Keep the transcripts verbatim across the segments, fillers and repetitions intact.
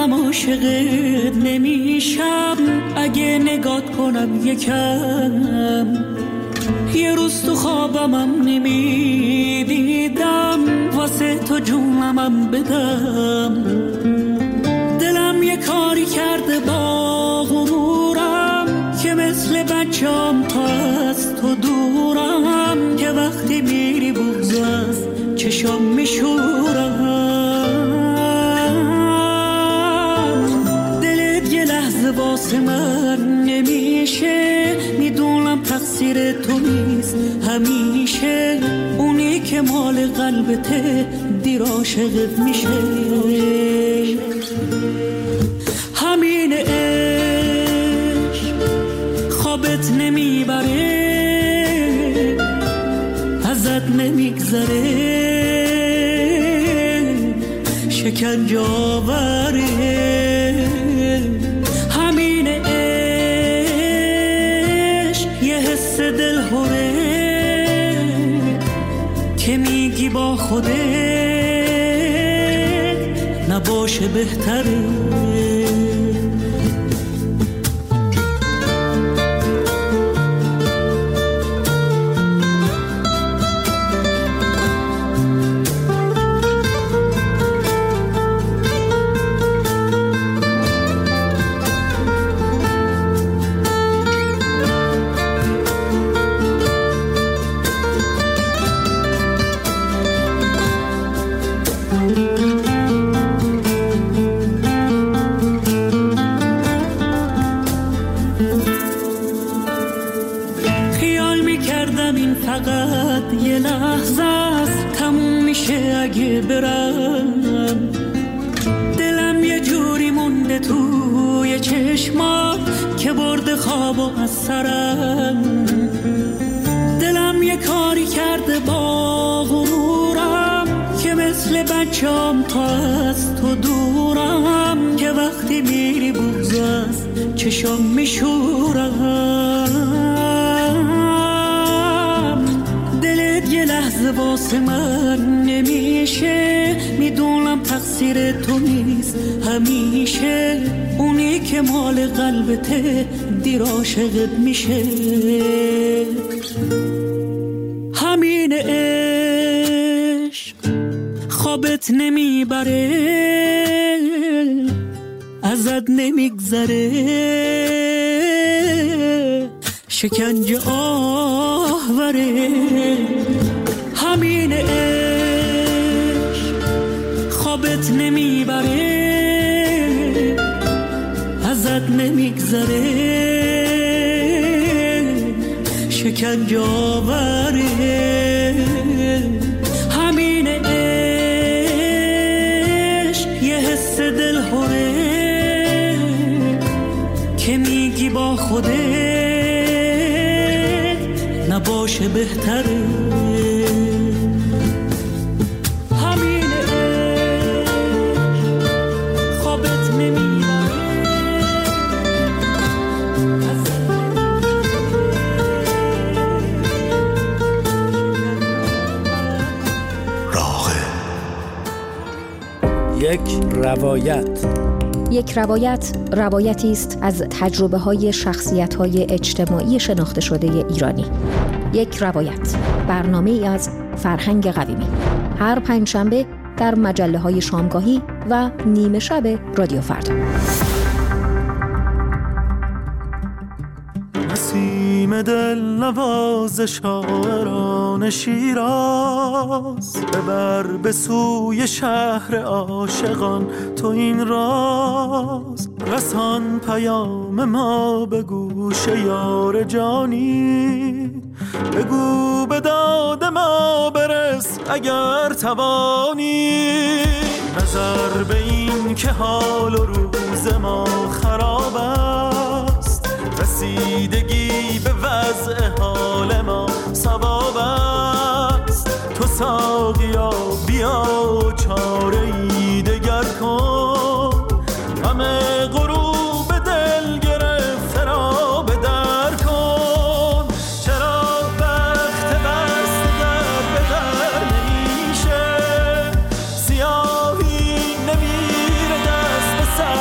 بازم عاشقت نمیشم اگه نگات کنم یکم. یه روز تو خوابمم نمیدیدم واسه تو جونمم بدم. دلم یه کاری کرده با غرورم که مثل بچم تا از تو دورم، که وقتی میری بغض از چشم میشورم. دلت یه لحظه واسه من نمیشه، میدونم تقصیر تو نیست همیشه. اونی که مال قلبته دیر عاشقت میشه. همین عشق خوابت نمیبره، ازت نمیگذره، شکنجه آوره. همین عشق یه حس دلهوره که میگی با خودت نباشه بهتره. برم دلم یه جوری مونده توی چشمات که برده خوابو از سرم. دلم یه کاری کرده با غرورم که مثل بچم تا از تو دورم، که وقتی میری بغض از چشم میشورم. دلت یه لحظه واسه من نمیشه، میدونم تقصیر تو نیست همیشه. اونی که مال قلبته دیر عاشقت میشه. همین عشق خوابت نمیبره، ازت نمیگذره، شکنجه آوره. همین عشق خوابت نمیبره، ازت نمیگذره، شکنجه آوره. همین عشق یه حس دلهوره که میگی با خودت نباشه بهتره. یک روایت. یک روایت روایتی است از تجربه‌های شخصیت‌های اجتماعی شناخته شده ایرانی. یک روایت، برنامه‌ای از فرهنگ قویمی. هر پنجشنبه در مجله‌های شامگاهی و نیمه شب رادیو فردا. نسیم دل نواز شاعران شیراز، ببر به سوی شهر عاشقان تو این راز. رسان پیام ما به گوش یار جانی، بگو به داد ما برس اگر توانی. نظر به این که حال و روز ما خراب است، رسیدگی به وضع حال ما ثواب است. تو ساقیا بیا چاره‌ای دگر کن، همه غروب دل گرفته را به در کن. چرا وقت بست در به در نمیشه، سیاهی نمیره دست به سر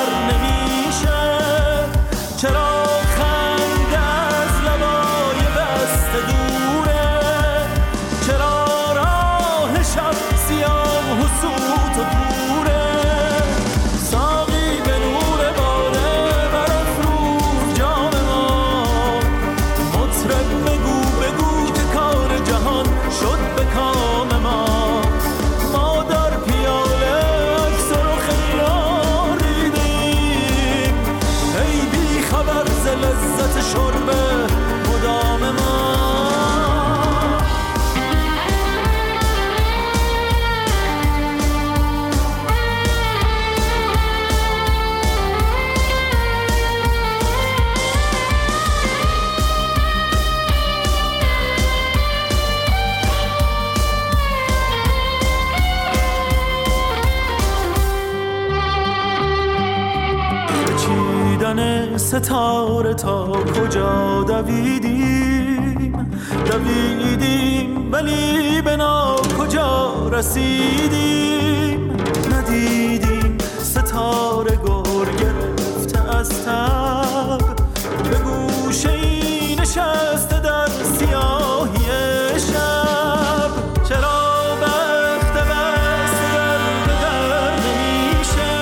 چیدن ستاره تا کجا دویدیم دویدیم ولی به نا کجا رسیدیم ندیدیم ستاره گر گرفته از تب به گوشه ای نشسته در سیاهی شب چرا بخت بسته در به در نمیشه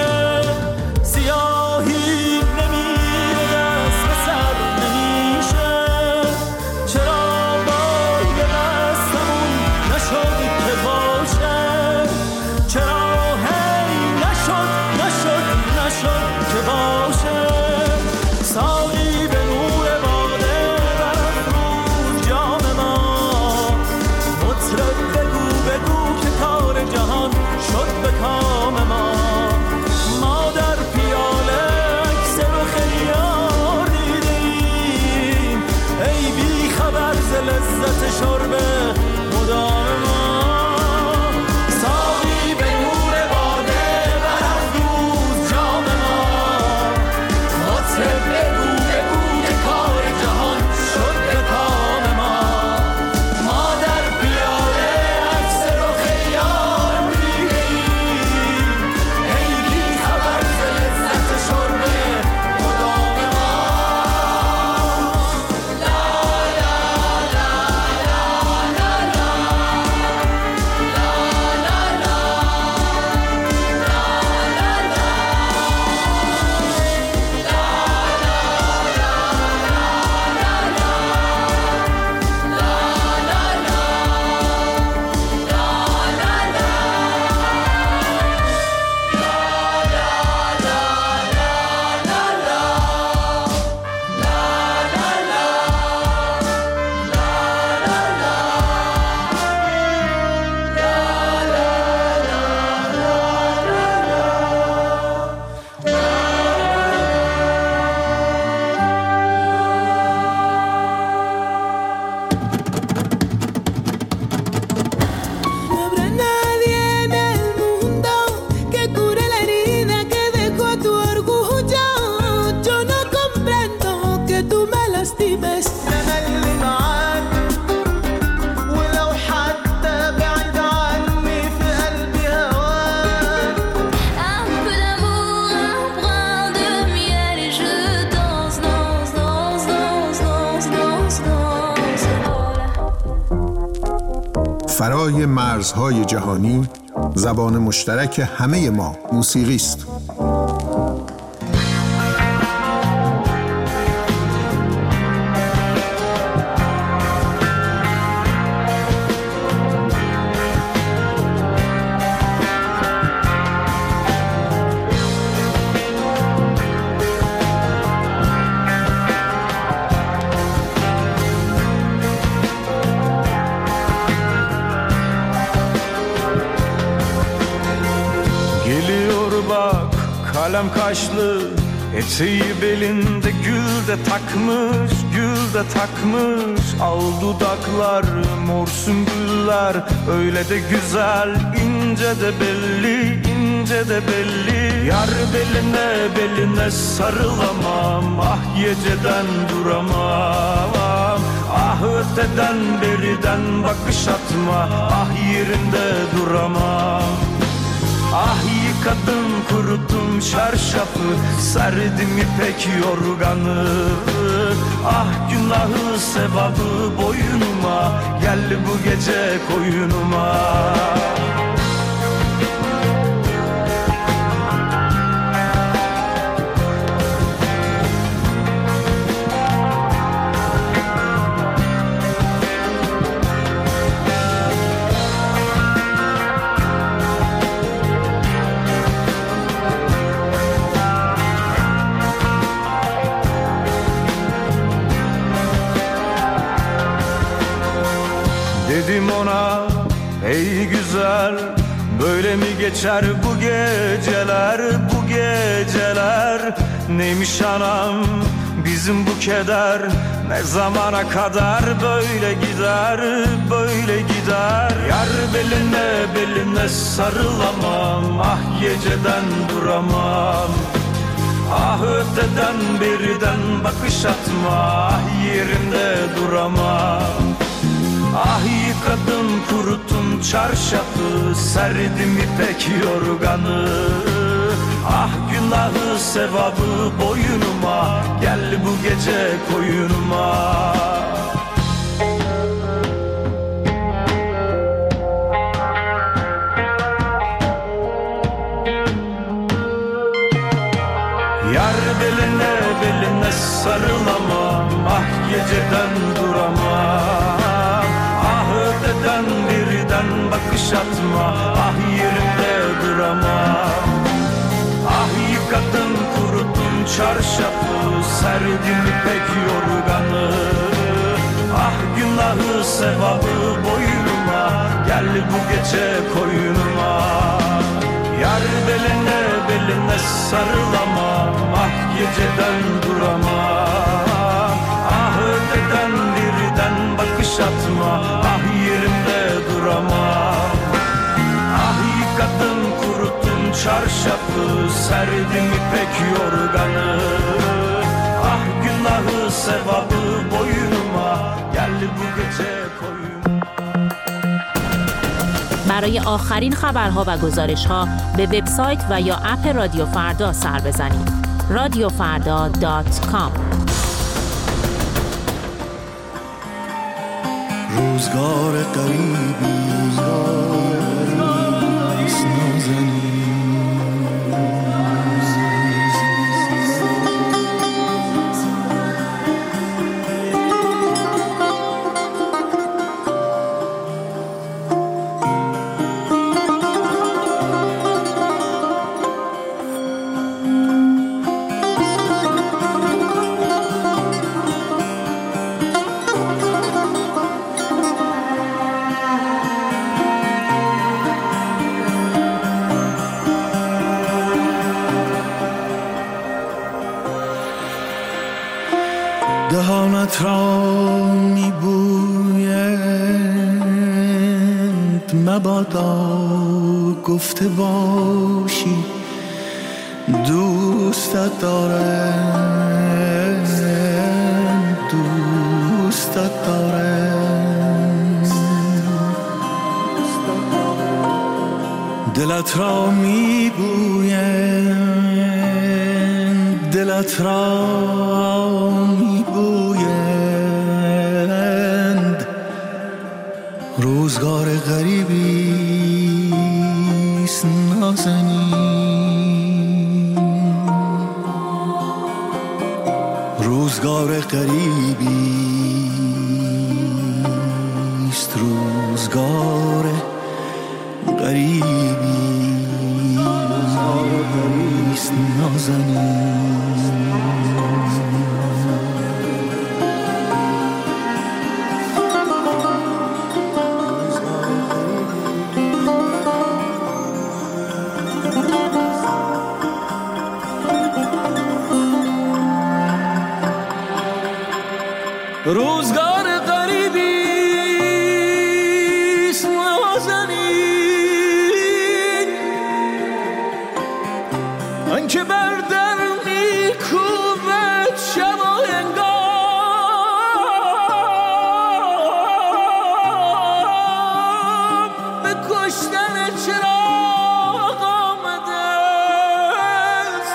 سیاهی نمیره دست به سر نمیشه چرا بای به دستمون نشد که باشه چرا هی نشد نشد نشد که باشه ساقی به نور باده برافروز جام ما مطرب بگو بگو که کار جهان شد به کام ما ما در پیاله عکس رخ یار دیدیم ای بی خبر ز لذت شرب مدام ما ساقی به نور باده برافروز جام ما مطرب بگو بگو که کار جهان شد به کام ما ما در پیاله عکس رخ یار دیدیم ای بی خبر ز لذت شرب مدام ما لا لا لا لا لا لا No habrá nadie en el mundo que cure la herida que dejó tu orgullo. Yo no comprendo que tú me lastimes. أنا اللي معاك ولو حتى بعيد عني في قلبي هواك Un peu d'amour, un brin de miel et je danse, danse, danse, danse, danse, danse, danse. فرای مرزهای جهانی زبان مشترک همه ما موسیقی است. Geliyor bak kalem kaşlı eteği belinde gül de takmış gül de takmış al dudaklar mor sümbüller öyle de güzel ince de belli ince de belli yar beline beline sarılamam ah geceden duramam ah öteden beriden bakış atma ah yerinde duramam ah yıkadım kuruttum çarşafı serdim ipek yorganı ah günahı sevabı boynuma gel bu gece koyunuma Dedim ona ey güzel böyle mi geçer bu geceler bu geceler neymiş anam bizim bu keder ne zamana kadar böyle gider böyle gider yar beline beline sarılamam ah geceden duramam ah öte geceden birden bakış atma, ah yerimde duramam. Ah yıkadım kurutun çarşafı, serdim ipek yorganı. Ah günahı sevabı boynuma, gel bu gece koyunuma. Yar beline beline sarılamam, ah geceden duramam. Ah öteden birden bakış atma, ah yerimde duramam. Ah yıkadım kurutun çarşafı, serdim ipek yorganı. Ah günahı sevabı boynuma, gel bu gece koyunuma. Yar beline beline sarılamam, ah geceden duramam. Ah öteden birden bakış atma, ah yerimde duramam. Ah yıkadım kurutun çarşafı, serdim ipek yorganı. Ah günahı sevabı boynuma, gel bu gece koyun. برای آخرین خبرها و گزارشها به وبسایت و یا اپ رادیو فردا سر بزنید. رادیو فردا دات کام. روزگار قریبی است نازنین، دهانت را میبویند مبادا گفته باشی دوستت دارم، دوستت دارم. دلت را میبویند، دلت را میبویند روزگار غریبی است نازنین، روزگار غریبی است، روزگار غریبی است نازنین. روزگار غریبی است نازنین، آنکه بر در میکوبد شب و هنگام، به کشتن چراغ آمده است.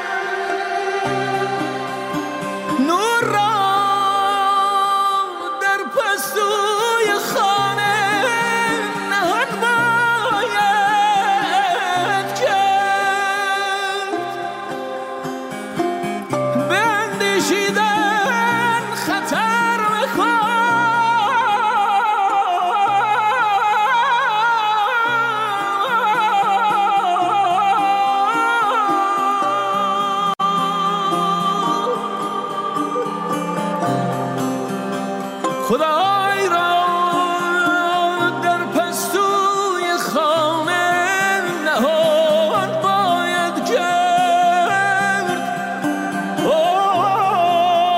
نور را خدای را در پستوی خانه نهان باید کرد. اوه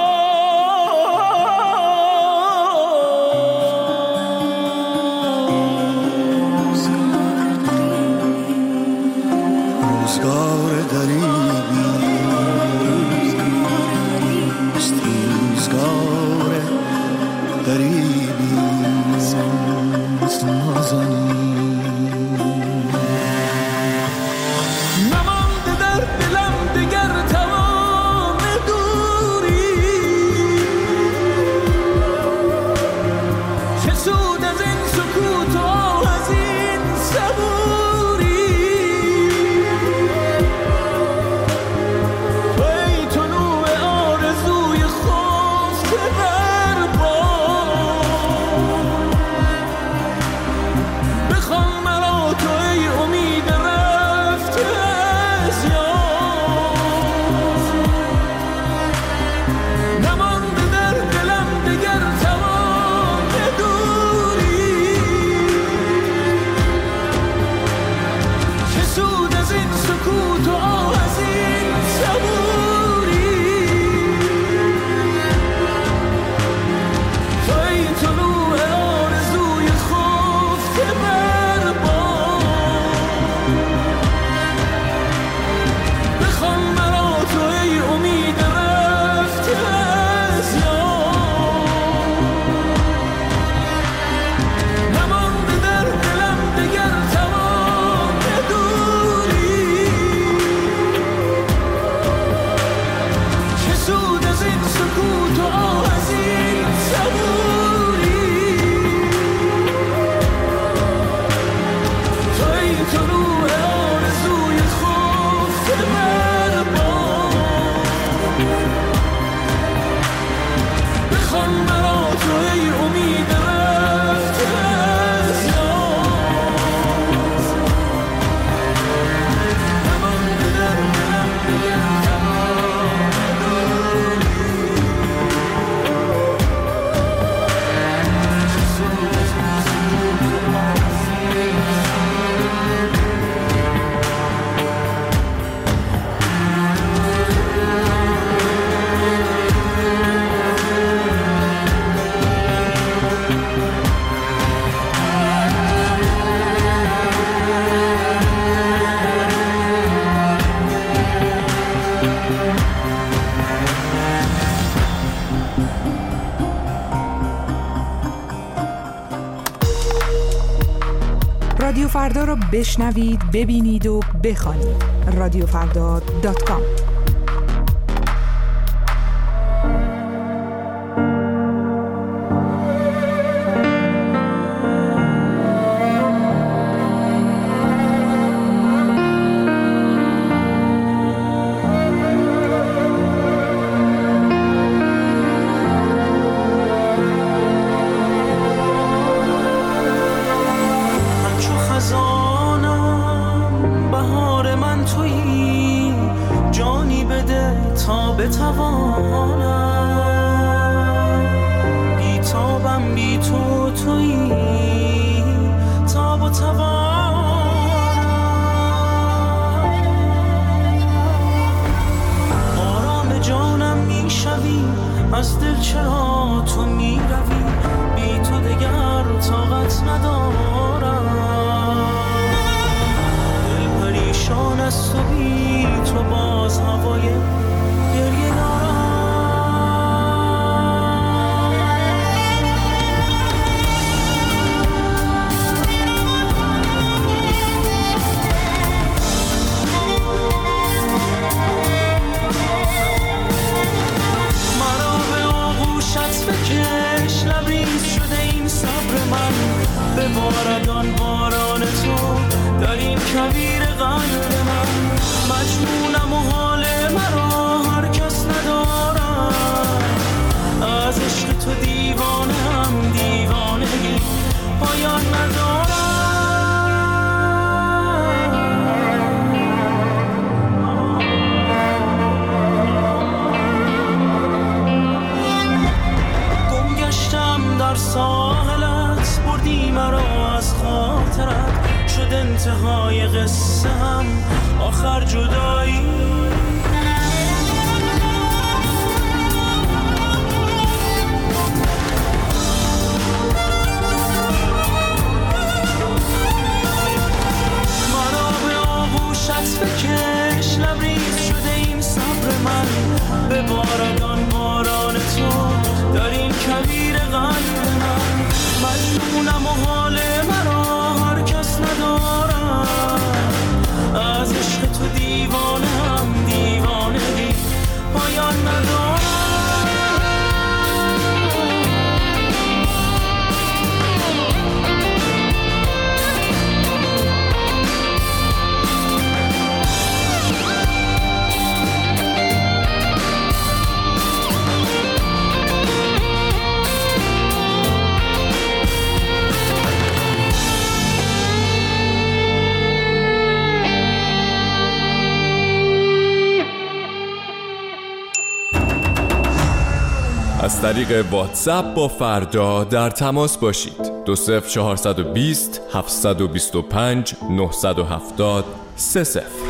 رادیو فردا رو بشنوید، ببینید و بخوانید. رادیو فردا دات کام. از دل چرا تو می روی، بی تو دگر طاقت ندارم. دل پریشان است و بی تو باز هوای گریه دارم. بکش لبریز شده این صبر من، به باردان باران تو در این کویر قلب من. مجنونم و حال مرا هر کس ندارم، از عشق تو دیوانه هم دیوانگی پایان ندارم. در ساحلت بردی مرا از خاطرت، شد انتهای قصه هم آخر جدایی. مرا به آغوشت بکش لبریز شده این صبر من، به باردان باران تو در این کویر قلب من. مجنونم و حال مرا هر کس ندارم، از عشق تو دیوانه هم دیوانگی پایان ندارم. از طریق واتساپ با فردا در تماس باشید. دو صفر چهارصد و بیست هفتصد و بیست و پنج نهصد و هفتاد سه صفر.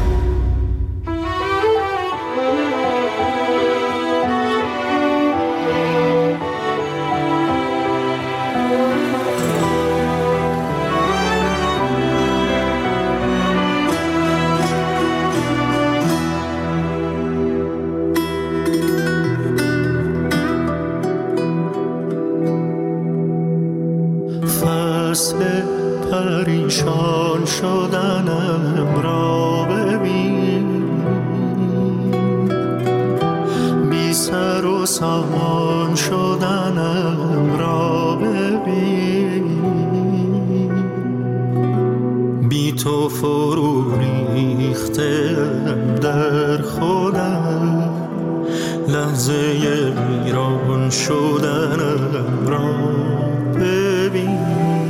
پریشان شدنم را ببین، بی سر و سامان شدنم را ببین. بی تو فرو ریختم در خودم، لحظه ویران شدنم را ببین.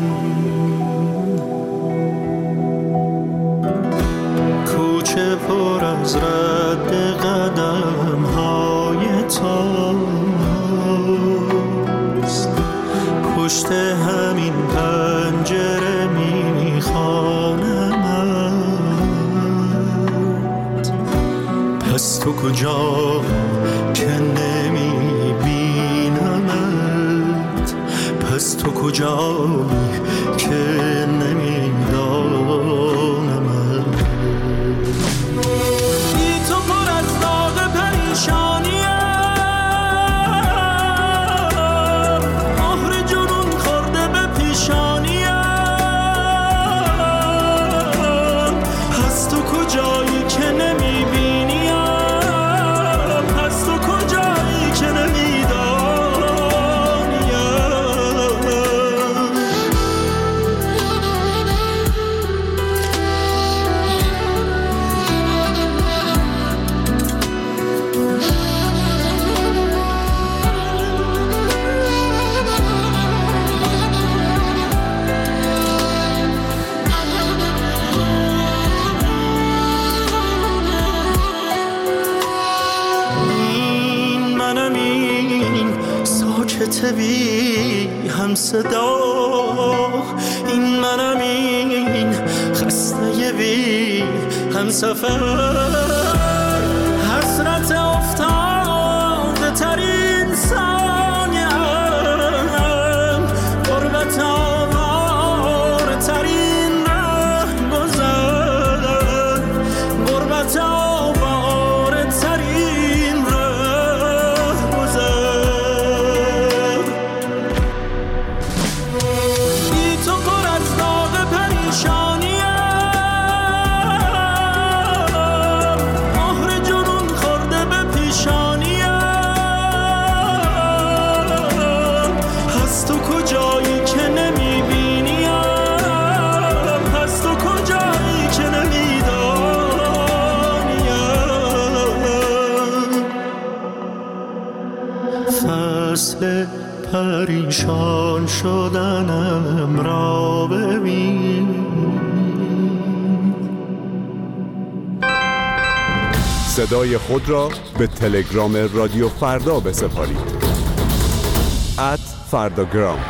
کوچه پر از رد قدم های تاست، پشت همین پنجره میخوانمت. پس تو کجا که نمیبینمت، پس تو کجا که نمیدانمت. بی تو پر از داغ پریشانیم، مهر جنون خورده به پیشانیم. ساکت بی هم صدا، این منم این خسته بی هم سفر، حسرت افتاده ترین ثانیم، غربت آواره ترین رهگذر، غربت آواره ترین رهگذر. بی تو پر از داغ پریشانیم، مهر جنون خورده به پیشانیم، هست تو کجایی که نمیبینیم، هست تو کجایی که نمیدانیم. فصل پریشان شدنم را ببین، صدای خود را به تلگرام رادیو فردا بسپارید. ات فرداگرام.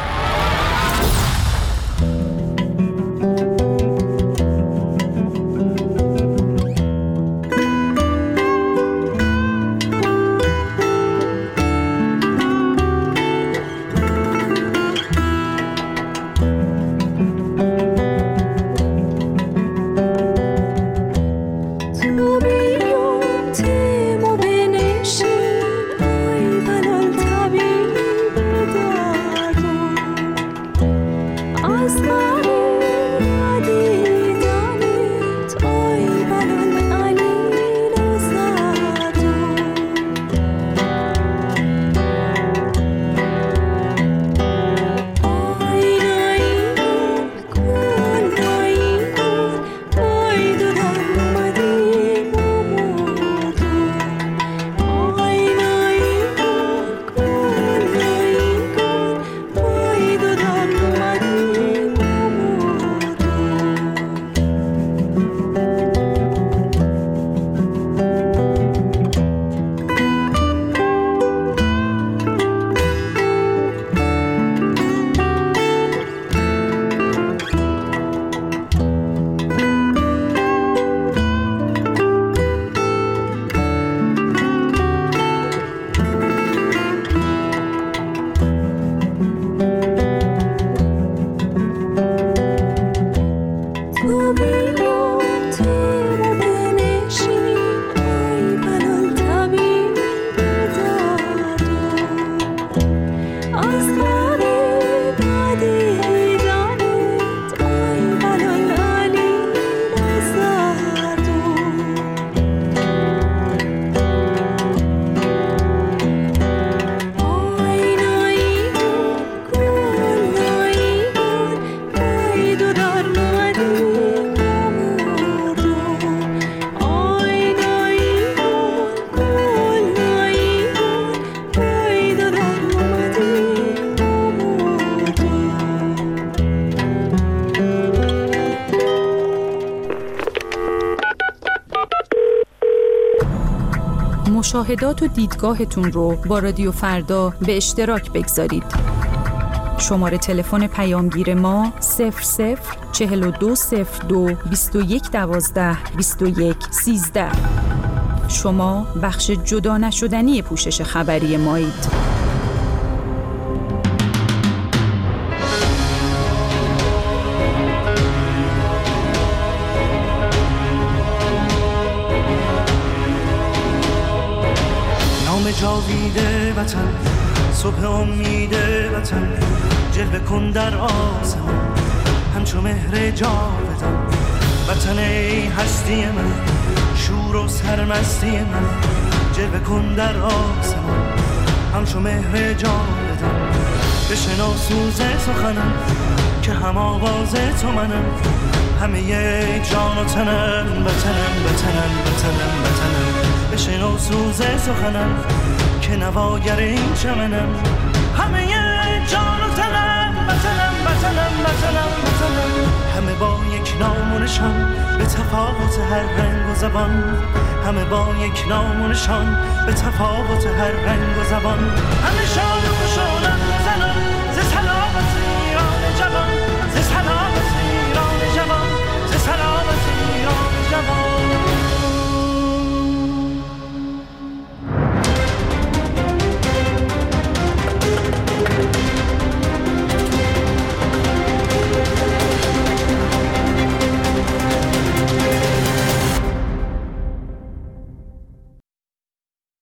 مشاهدات و دیدگاهتون رو با رادیو فردا به اشتراک بگذارید. شماره تلفن پیامگیر ما صفر صفر چهل و دو صفر دو بیست و یک دوازده بیست و یک سیزده. شما بخش جدا نشدنی پوشش خبری مایید. جاویده وطن، صبح امید وطن، جلوه کن در آسمان همچو مهر جاودان. وطن ای هستی من، شور و سرمستی من، جلوه کن در آسمان همچو مهر جاودان. بشنو سوز سخنم که هم آواز تو منم، همه جان و تنم، وطنم وطنم وطنم وطنم. بشنو سوز سخنم که نواگر این چمنم، همه جان و تنم، وطنم وطنم وطنم وطنم. همه با یک نام و نشان به تفاوت هر رنگ و زبان، همه با یک نام و نشان به تفاوت هر رنگ و زبان. همه شاد و خوشحال